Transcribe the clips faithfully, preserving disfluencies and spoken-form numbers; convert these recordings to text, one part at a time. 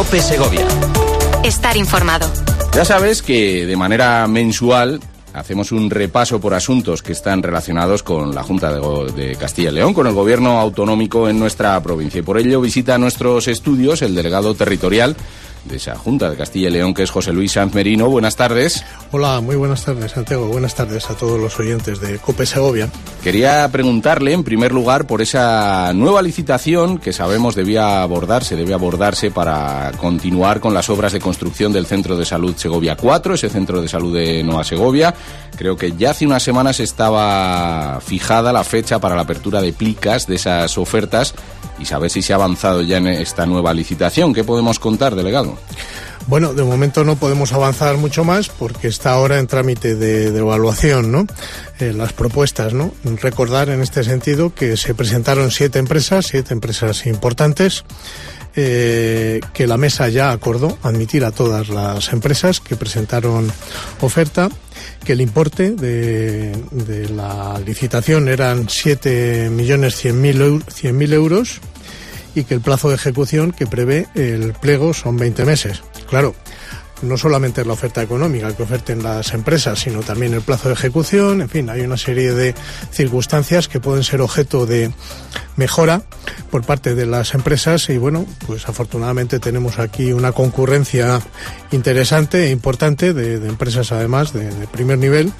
COPE Segovia. Estar informado. Ya sabes que de manera mensual hacemos un repaso por asuntos que están relacionados con la Junta de, de Castilla y León, con el gobierno autonómico en nuestra provincia. Y por ello visita nuestros estudios el delegado territorial de esa Junta de Castilla y León, que es José Luis Sanz Merino. Buenas tardes. Hola, muy buenas tardes, Santiago. Buenas tardes a todos los oyentes de COPE Segovia. Quería preguntarle, en primer lugar, por esa nueva licitación que sabemos debía abordarse, debe abordarse para continuar con las obras de construcción del Centro de Salud Segovia cuatro, ese Centro de Salud de Nueva Segovia. Creo que ya hace unas semanas estaba fijada la fecha para la apertura de plicas de esas ofertas y saber si se ha avanzado ya en esta nueva licitación. ¿Qué podemos contar, delegado? Bueno, de momento no podemos avanzar mucho más porque está ahora en trámite de, de evaluación, ¿no? Eh, las propuestas, ¿no? Recordar en este sentido que se presentaron siete empresas, siete empresas importantes, eh, que la mesa ya acordó admitir a todas las empresas que presentaron oferta, que el importe de, de la licitación eran siete millones cien mil euros y que el plazo de ejecución que prevé el pliego son veinte meses. Claro, no solamente es la oferta económica que oferten las empresas, sino también el plazo de ejecución. En fin, hay una serie de circunstancias que pueden ser objeto de mejora por parte de las empresas y bueno, pues afortunadamente tenemos aquí una concurrencia interesante e importante de, de empresas además de, de primer nivel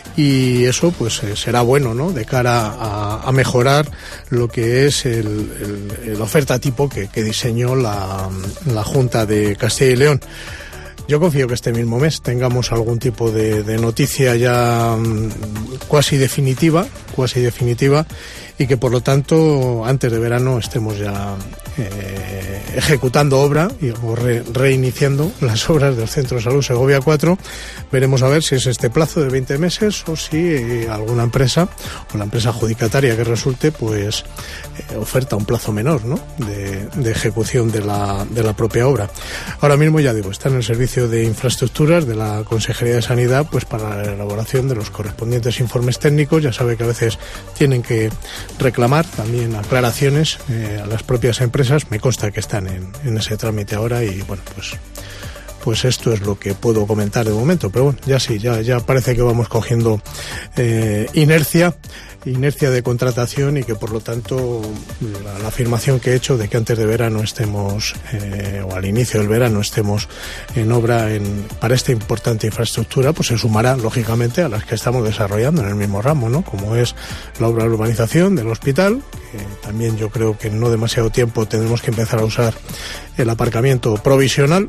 y eso pues eh, será bueno, ¿no? De cara a, a mejorar lo que es el, el, el oferta tipo que, que diseñó la, la Junta de Castilla y León. Yo confío que este mismo mes tengamos algún tipo de, de noticia ya um, cuasi definitiva, cuasi definitiva, y que por lo tanto antes de verano estemos ya eh, ejecutando obra y, o re, reiniciando las obras del Centro de Salud Segovia cuatro. Veremos a ver si es este plazo de veinte meses o si eh, alguna empresa o la empresa adjudicataria que resulte pues eh, oferta un plazo menor, ¿no? de, de ejecución de la, de la propia obra. Ahora mismo ya digo, está en el servicio de infraestructuras de la Consejería de Sanidad pues para la elaboración de los correspondientes informes técnicos. Ya sabe que a veces tienen que reclamar también aclaraciones eh, a las propias empresas. Me consta que están en, en ese trámite ahora y bueno, pues pues esto es lo que puedo comentar de momento, pero bueno, ya sí, ya, ya parece que vamos cogiendo eh, inercia inercia de contratación y que por lo tanto la, la afirmación que he hecho de que antes de verano estemos eh, o al inicio del verano estemos en obra en, para esta importante infraestructura pues se sumará lógicamente a las que estamos desarrollando en el mismo ramo, ¿no? Como es la obra de urbanización del hospital, que también yo creo que en no demasiado tiempo tendremos que empezar a usar el aparcamiento provisional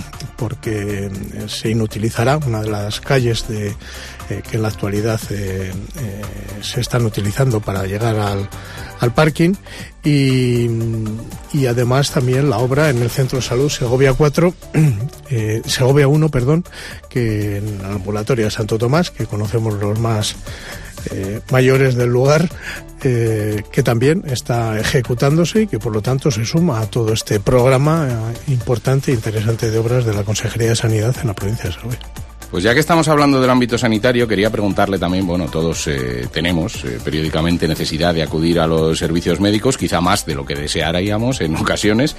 porque se inutilizará una de las calles de eh, que en la actualidad eh, eh, se están utilizando para llegar al, al parking y, y además también la obra en el Centro de Salud Segovia cuatro, eh, Segovia uno, perdón, que en el ambulatorio de Santo Tomás, que conocemos los más eh, mayores del lugar, eh, que también está ejecutándose y que por lo tanto se suma a todo este programa eh, importante e interesante de obras de la Consejería de Sanidad en la provincia de Segovia. Pues ya que estamos hablando del ámbito sanitario, quería preguntarle también, bueno, todos eh, tenemos eh, periódicamente necesidad de acudir a los servicios médicos, quizá más de lo que desearíamos en ocasiones,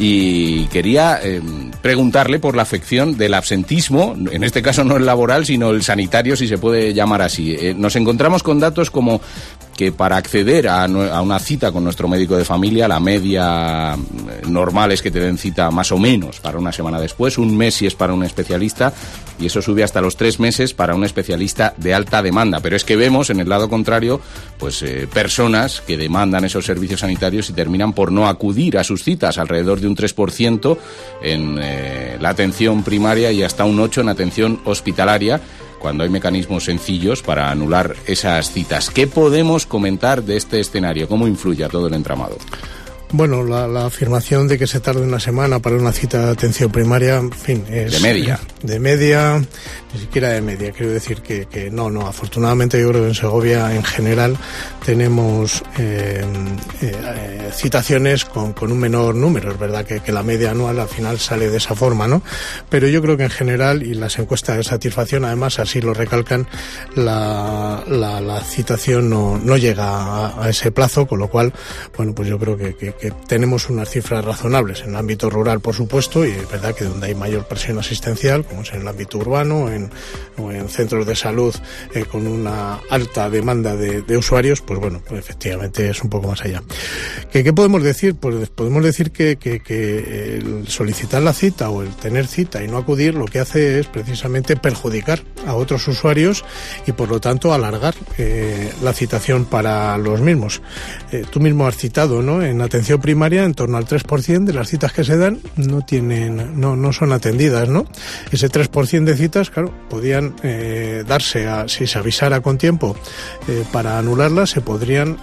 y quería eh, preguntarle por la afección del absentismo, en este caso no el laboral, sino el sanitario, si se puede llamar así. Eh, nos encontramos con datos como que para acceder a, a una cita con nuestro médico de familia, la media normal es que te den cita más o menos para una semana después, un mes si es para un especialista, y eso sube hasta los tres meses para un especialista de alta demanda. Pero es que vemos en el lado contrario pues eh, personas que demandan esos servicios sanitarios y terminan por no acudir a sus citas, alrededor de un tres por ciento en eh, la atención primaria y hasta un ocho por ciento en atención hospitalaria, cuando hay mecanismos sencillos para anular esas citas. ¿Qué podemos comentar de este escenario? ¿Cómo influye a todo el entramado? Bueno, la, la afirmación de que se tarde una semana para una cita de atención primaria, en fin, es... De media. de media, ni siquiera de media. Quiero decir que, que no, no. Afortunadamente yo creo que en Segovia en general tenemos eh, eh, citaciones con, con un menor número. Es verdad que, que la media anual al final sale de esa forma, ¿no? Pero yo creo que en general, y las encuestas de satisfacción además así lo recalcan, la, la, la citación no, no llega a, a ese plazo, con lo cual, bueno, pues yo creo que, que, que tenemos unas cifras razonables en el ámbito rural, por supuesto, y es verdad que donde hay mayor presión asistencial, como es en el ámbito urbano en, o en centros de salud eh, con una alta demanda de, de usuarios, pues bueno, pues efectivamente es un poco más allá. ¿Qué, qué podemos decir? Pues podemos decir que, que, que el solicitar la cita o el tener cita y no acudir lo que hace es precisamente perjudicar a otros usuarios y por lo tanto alargar eh, la citación para los mismos. Eh, tú mismo has citado, ¿no? En atención primaria en torno al tres por ciento de las citas que se dan no tienen, no, no son atendidas, ¿no? Ese tres por ciento de citas, claro, podían eh, darse a, si se avisara con tiempo eh, para anularlas, se podrían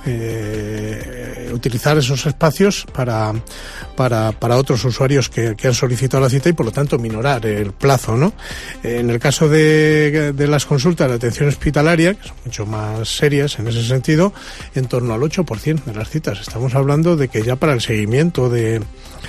eh, utilizar esos espacios para, para, para otros usuarios que, que han solicitado la cita y por lo tanto minorar el plazo, ¿no? En el caso de, de las consultas de atención hospitalaria, que son mucho más serias en ese sentido, en torno al ocho por ciento de las citas. Estamos hablando de que ya para el seguimiento de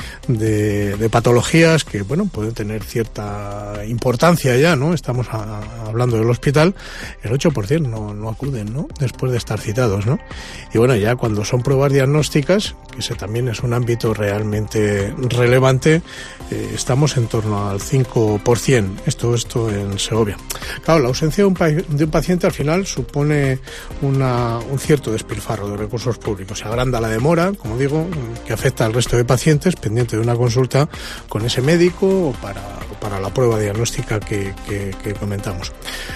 De, de patologías que, bueno, pueden tener cierta importancia ya, ¿no? Estamos a, hablando del hospital, el ocho por ciento no, no acuden, ¿no? Después de estar citados, ¿no? Y bueno, ya cuando son pruebas diagnósticas, que ese también es un ámbito realmente relevante, eh, estamos en torno al cinco por ciento, esto, esto en Segovia. Claro, la ausencia de un, de un paciente al final supone una, un cierto despilfarro de recursos públicos. Se agranda la demora, como digo, que afecta al resto de pacientes pendientes de una consulta con ese médico o para, o para la prueba diagnóstica que, que, que comentamos.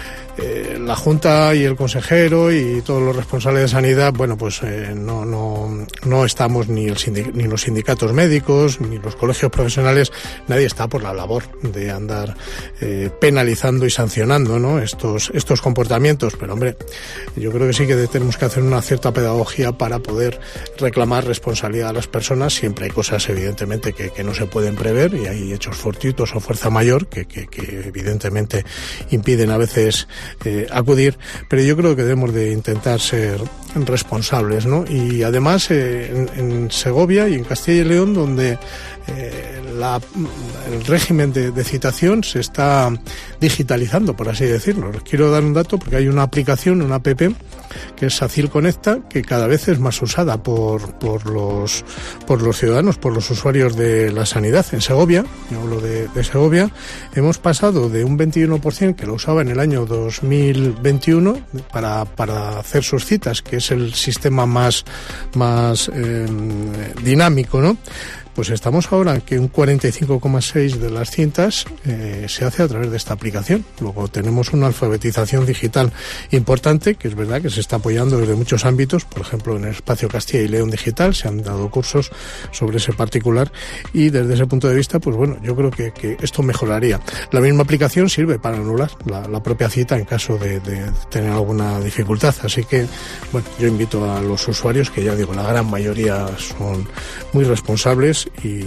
Eh, la Junta y el consejero y todos los responsables de sanidad, bueno, pues eh, no, no, no estamos ni, el sindic- ni los sindicatos médicos ni los colegios profesionales, nadie está por la labor de andar eh, penalizando y sancionando, ¿no? estos, estos comportamientos, pero hombre, yo creo que sí que tenemos que hacer una cierta pedagogía para poder reclamar responsabilidad a las personas. Siempre hay cosas evidentemente que, que no se pueden prever y hay hechos fortuitos o fuerza mayor que, que, que evidentemente impiden a veces Eh, acudir, pero yo creo que debemos de intentar ser responsables, ¿no? Y además eh, en, en Segovia y en Castilla y León, donde eh, la, el régimen de, de citación se está digitalizando, por así decirlo. Les quiero dar un dato porque hay una aplicación, una app, que es SACIL Conecta, que cada vez es más usada por, por, los, por los ciudadanos, por los usuarios de la sanidad. En Segovia, yo hablo de, de Segovia, hemos pasado de un veintiuno por ciento que lo usaba en el año dos mil veintiuno para, para hacer sus citas, que es el sistema más, más eh, dinámico, ¿no? Pues estamos ahora en que un cuarenta y cinco coma seis de las citas eh, se hace a través de esta aplicación. Luego tenemos una alfabetización digital importante, que es verdad que se está apoyando desde muchos ámbitos. Por ejemplo, en el espacio Castilla y León Digital se han dado cursos sobre ese particular y desde ese punto de vista, pues bueno, yo creo que, que esto mejoraría. La misma aplicación sirve para anular la, la propia cita en caso de, de tener alguna dificultad. Así que, bueno, yo invito a los usuarios, que ya digo, la gran mayoría son muy responsables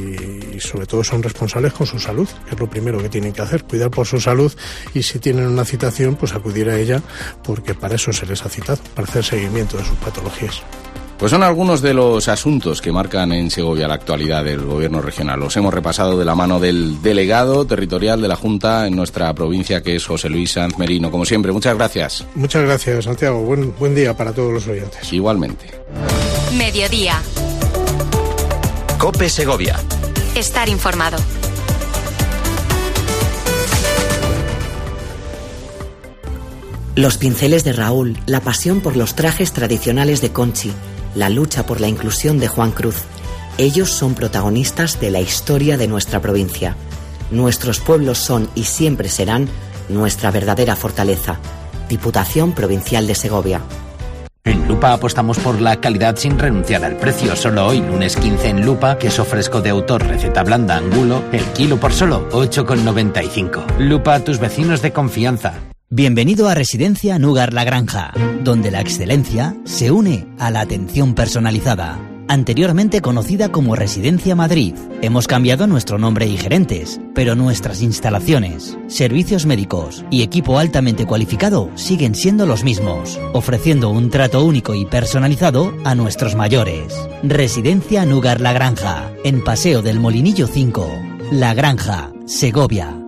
y sobre todo son responsables con su salud, que es lo primero que tienen que hacer, cuidar por su salud, y si tienen una citación, pues acudir a ella, porque para eso se les ha citado, para hacer seguimiento de sus patologías. Pues son algunos de los asuntos que marcan en Segovia la actualidad del gobierno regional. Los hemos repasado de la mano del delegado territorial de la Junta en nuestra provincia, que es José Luis Sanz Merino. Como siempre, muchas gracias. Muchas gracias, Santiago. Buen, buen día para todos los oyentes. Igualmente. Mediodía. COPE Segovia. Estar informado. Los pinceles de Raúl, la pasión por los trajes tradicionales de Conchi, la lucha por la inclusión de Juan Cruz. Ellos son protagonistas de la historia de nuestra provincia. Nuestros pueblos son y siempre serán nuestra verdadera fortaleza. Diputación Provincial de Segovia. En Lupa apostamos por la calidad sin renunciar al precio. Solo hoy, lunes quince en Lupa, queso fresco de autor, receta blanda, angulo, el kilo por solo ocho con noventa y cinco. Lupa, tus vecinos de confianza. Bienvenido a Residencia Núgar La Granja, donde la excelencia se une a la atención personalizada. anteriormente conocida como Residencia Madrid. Hemos cambiado nuestro nombre y gerentes, pero nuestras instalaciones, servicios médicos y equipo altamente cualificado siguen siendo los mismos, ofreciendo un trato único y personalizado a nuestros mayores. Residencia Núgar La Granja, en Paseo del Molinillo cinco, La Granja, Segovia.